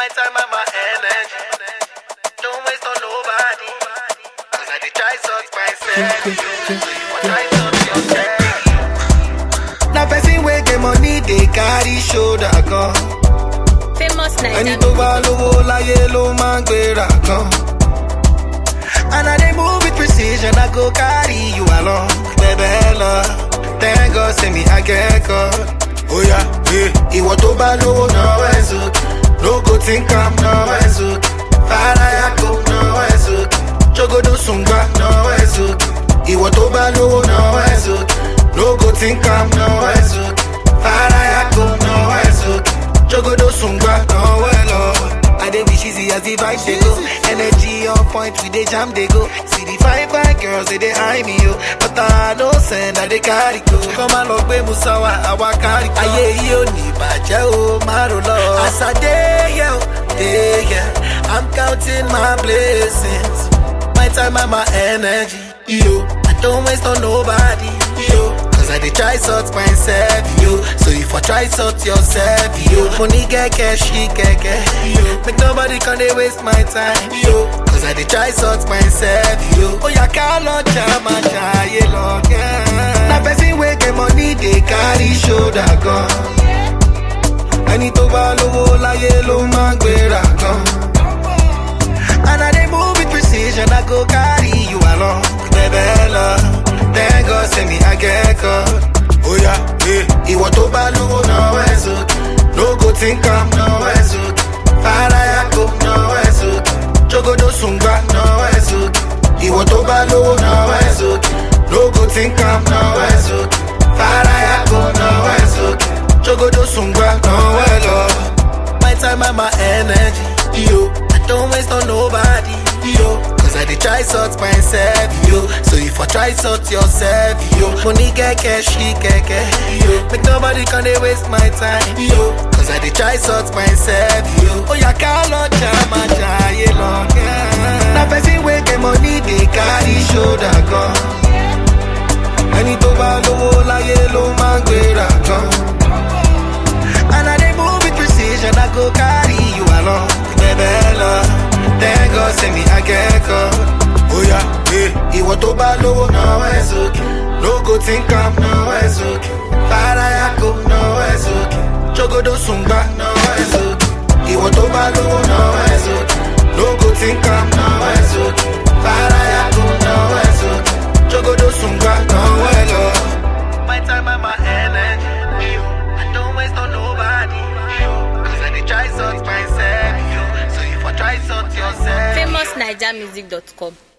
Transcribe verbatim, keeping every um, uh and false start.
My time and my energy. Don't waste on nobody. Cause I did try sort myself. So you want try sort yourself. Now person wey get money, they carry shoulder gun. Famous Naija. Ẹni tó bá lówó láyé ló máa ń gbéra kan. And I dey move with precision, I go carry you along. Baby love, thank God say me I get caught. Oh yeah, yeah. Ìwọ tó bá lówó náà ẹ̀ sókè. No go think I'm náà ẹ̀ sókè. Farayako náà ẹ̀ sókè. Jogodo sungba náà ẹ̀ sókè. Ìwọ tó bá lówó náà ẹ̀ sókè. No go think I'm náà ẹ̀ sókè. Farayako náà ẹ̀ sókè. Jogodo sungba náà ẹ̀ lọ. I dey wish easy as the vibe they go. Energy on point, we dey jam they go. See the fine fine girls, they dey eye me yo. But I no send, I dey carry go. Come on, log be musawa, awa carry go. Aye yo ni baje o, maro lo. As I dey yo, dey yeah. I'm counting my blessings. My time and my energy, yo. I don't waste on nobody, yo. I dey try sort myself, yo. So if I try sort yourself, yo. Money get cash, she get cash, yo. Make nobody can they waste my time, yo. Cause I dey try sort myself, yo. Oh yeah, call on jama jaye long, yeah. Now person wey get money, they carry shoulder gun. Ẹni tó bá lówó láyé ló máa ń gbéra kan. And I dey move with precision, I go carry you along. Baby love, thank God say me I get caught. Oh yeah, yeah. Ìwọ tó bá lówó náà ẹ̀ sókè. No go think I'm náà ẹ̀ sókè. Farayako náà ẹ̀ sókè. Jogodo sungba náà ẹ̀ sókè. Ìwọ tó bá lówó náà ẹ̀ sókè. No go think I'm náà ẹ̀ sókè. Farayako náà ẹ̀ sókè. Jogodo sungba náà ẹ̀ lọ. My time and my energy, yo. I don't waste on nobody, yo. Cause I dey try sort myself, yo. So if I try sort yourself, yo. Money get cash, she get cash, yo. Make nobody can they waste my time, yo. Cause I dey try sort myself, yo. Oh yeah, call on jama jaye long, yeah. Now person wey get money, they carry shoulder gun. Ẹni tó bá lówó láyé ló máa ń gbéra kan. And I dey move with precision, I go carry you along. Baby love, thank God say me I get caught. Oh yeah, yeah. Ìwọ tó bá lówó náà ẹ̀ sókè. No go think I'm náà ẹ̀ sókè. Farayako náà ẹ̀ sókè. Jogodo sungba náà ẹ̀ sókè. Ìwọ tó bá lówó náà ẹ̀ sókè. No go think I'm náà ẹ̀ sókè. Farayako náà ẹ̀ sókè. Jogodo sungba náà ẹ̀ lọ. My time and my energy, yo. I don't waste on nobody, yo. Cause I dey try sort myself, yo. So if I try sort yourself, famous naija music dot com